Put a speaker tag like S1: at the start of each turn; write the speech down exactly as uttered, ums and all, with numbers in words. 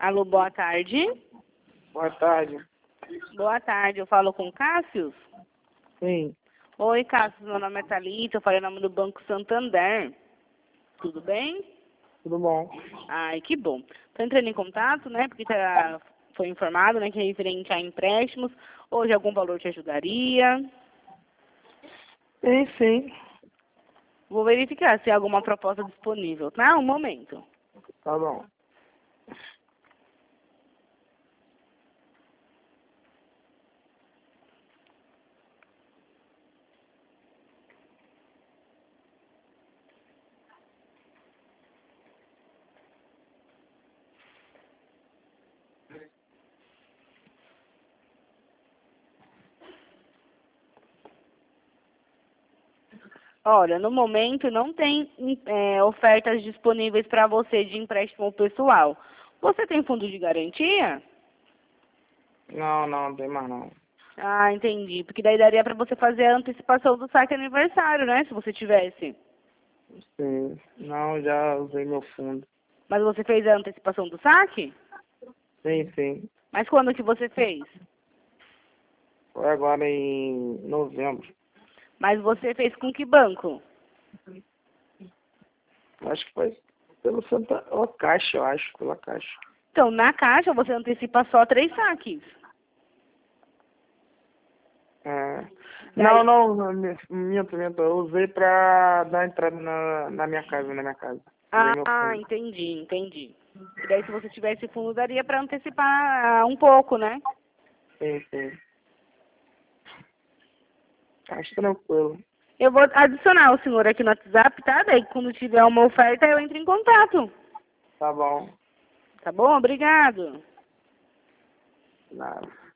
S1: Alô, boa tarde.
S2: Boa tarde.
S1: Boa tarde, eu falo com o Cássio?
S2: Sim,
S1: Oi, Cássio, meu nome é Thalita, eu falei em nome do Banco Santander. Tudo bem?
S2: tudo bom?
S1: Ai, que bom. Estou entrando em contato, né, porque tá, foi informado, né, que é referente a empréstimos. Hoje algum valor te ajudaria?
S2: Sim, sim.
S1: Vou verificar se há alguma proposta disponível, tá? Um momento.
S2: Tá bom.
S1: Olha, no momento não tem é, ofertas disponíveis para você de empréstimo pessoal. Você tem fundo de garantia?
S2: Não, não, não tem mais não.
S1: Ah, entendi. Porque daí daria para você fazer a antecipação do saque aniversário, né? Se você tivesse.
S2: Sim. Não, já usei meu fundo.
S1: Mas você fez a antecipação do saque?
S2: Sim, sim.
S1: Mas quando que você fez?
S2: Foi agora em novembro.
S1: Mas você fez com que banco?
S2: Acho que foi pelo Santa... Ou Caixa, eu acho, pela Caixa.
S1: Então, na Caixa você antecipa só três saques.
S2: É.
S1: Daí-
S2: Não, não, minto, minto, minto. Eu usei pra dar entrada na, na minha casa, na minha casa. Usei meu
S1: Ah,
S2: fundo.
S1: entendi, entendi. E daí se você tivesse fundo, daria para antecipar um pouco, né?
S2: Sim, sim. Acho tranquilo.
S1: Eu vou adicionar o senhor aqui no WhatsApp, tá? Daí quando tiver uma oferta eu entro em contato.
S2: Tá bom.
S1: Tá bom? Obrigado.
S2: Nada.